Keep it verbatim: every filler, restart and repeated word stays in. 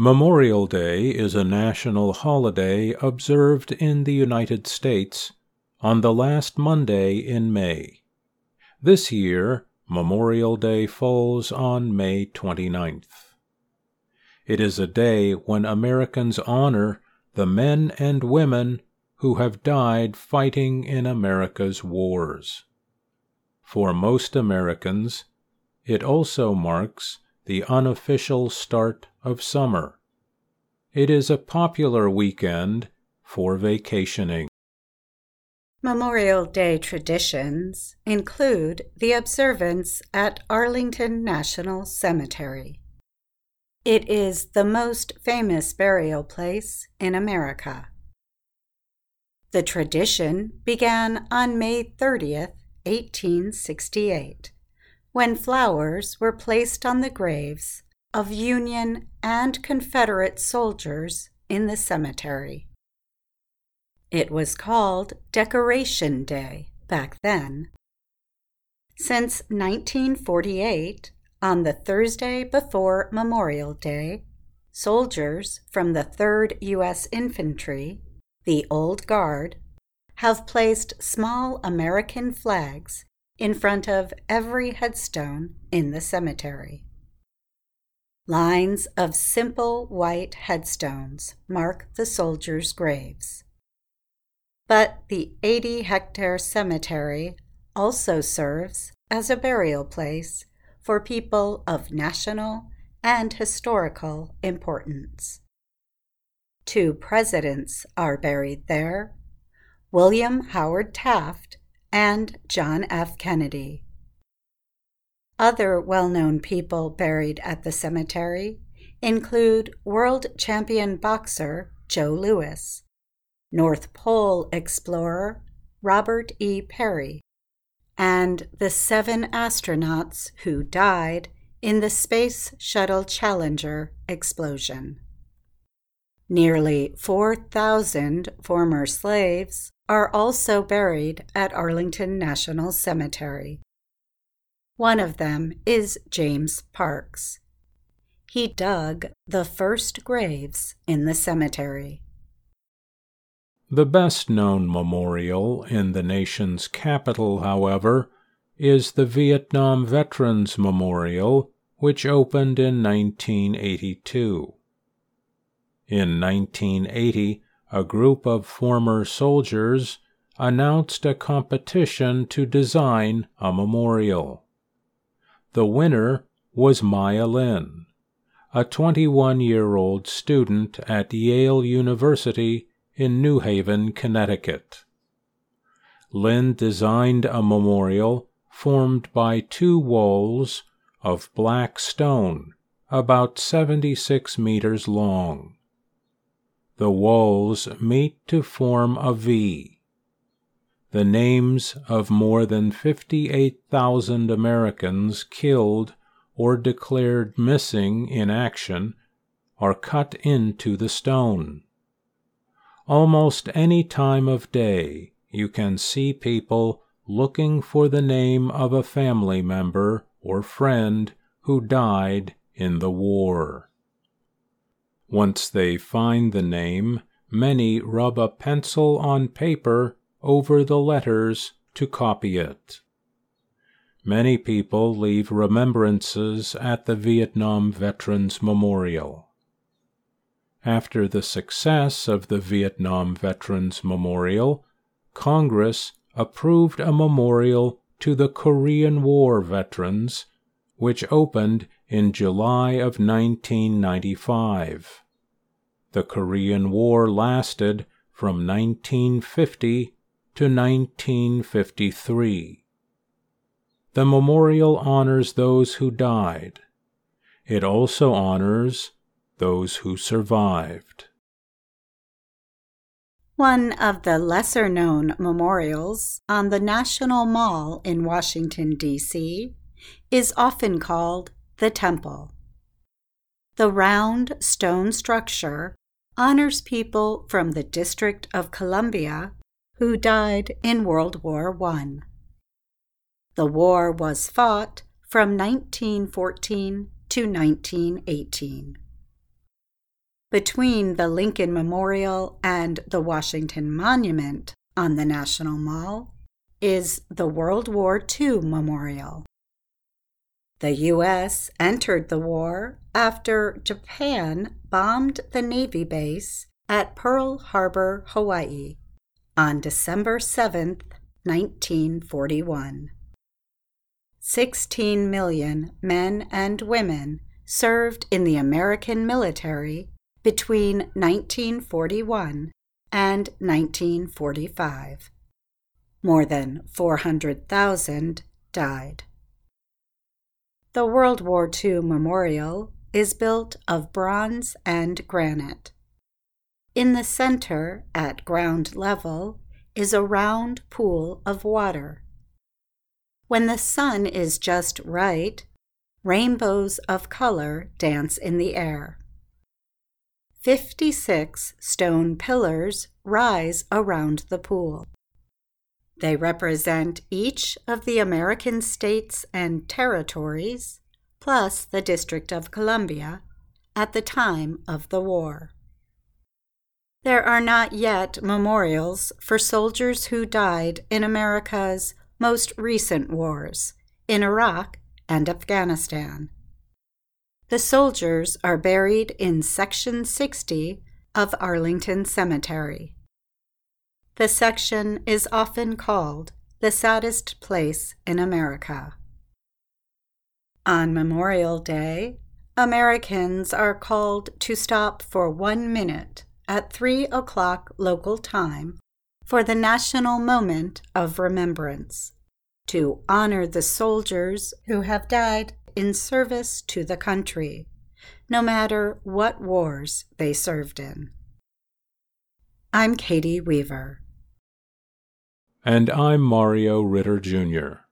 Memorial Day is a national holiday observed in the United States on the last Monday in May. This year, Memorial Day falls on May twenty-ninth. It is a day when Americans honor the men and women who have died fighting in America's wars. For most Americans, it also marks the unofficial start of summer. It is a popular weekend for vacationing. Memorial Day traditions include the observance at Arlington National Cemetery. It is the most famous burial place in America. The tradition began on May thirtieth, eighteen sixty-eight, when flowers were placed on the graves of Union and Confederate soldiers in the cemetery. It was called Decoration Day back then. Since nineteen forty-eight, on the Thursday before Memorial Day, soldiers from the third U S Infantry, the Old Guard, have placed small American flags in front of every headstone in the cemetery. Lines of simple white headstones mark the soldiers' graves. But the eighty-hectare cemetery also serves as a burial place for people of national and historical importance. Two presidents are buried there, William Howard Taft and John F. Kennedy. Other well-known people buried at the cemetery include world champion boxer Joe Louis, North Pole explorer Robert E. Peary, and the seven astronauts who died in the Space Shuttle Challenger explosion. Nearly four thousand former slaves are also buried at Arlington National Cemetery. One of them is James Parks. He dug the first graves in the cemetery. The best-known memorial in the nation's capital, however, is the Vietnam Veterans Memorial, which opened in nineteen eighty-two. In nineteen eighty, a group of former soldiers announced a competition to design a memorial. The winner was Maya Lin, a twenty-one-year-old student at Yale University in New Haven, Connecticut. Lin designed a memorial formed by two walls of black stone about seventy-six meters long. The walls meet to form a V. The names of more than fifty-eight thousand Americans killed or declared missing in action are cut into the stone. Almost any time of day, you can see people looking for the name of a family member or friend who died in the war. Once they find the name, many rub a pencil on paper over the letters to copy it. Many people leave remembrances at the Vietnam Veterans Memorial. After the success of the Vietnam Veterans Memorial, Congress approved a memorial to the Korean War veterans, which opened in July of nineteen ninety-five. The Korean War lasted from nineteen fifty to nineteen fifty-three. The memorial honors those who died. It also honors those who survived. One of the lesser-known memorials on the National Mall in Washington, D C is often called the Temple. The round stone structure honors people from the District of Columbia who died in World War One. The war was fought from nineteen fourteen to nineteen eighteen. Between the Lincoln Memorial and the Washington Monument on the National Mall is the World War Two Memorial. The U S entered the war after Japan bombed the Navy base at Pearl Harbor, Hawaii, on December seventh, nineteen forty-one. Sixteen million men and women served in the American military between nineteen forty-one and nineteen forty-five. More than four hundred thousand died. The World War Two Memorial is built of bronze and granite. In the center, at ground level, is a round pool of water. When the sun is just right, rainbows of color dance in the air. Fifty-six stone pillars rise around the pool. They represent each of the American states and territories, plus the District of Columbia, at the time of the war. There are not yet memorials for soldiers who died in America's most recent wars, in Iraq and Afghanistan. The soldiers are buried in Section sixty of Arlington Cemetery. The section is often called the saddest place in America. On Memorial Day, Americans are called to stop for one minute at three o'clock local time for the national moment of remembrance, to honor the soldiers who have died in service to the country, no matter what wars they served in. I'm Katie Weaver. And I'm Mario Ritter, Junior